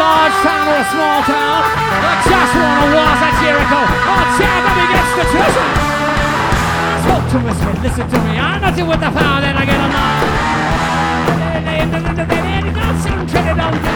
large town or a small town. I just wanna was at Jericho. Oh, Jacob gets the treasure. Smoke to whisper, listen to me. I'm nothing with the power, then I get along. Don't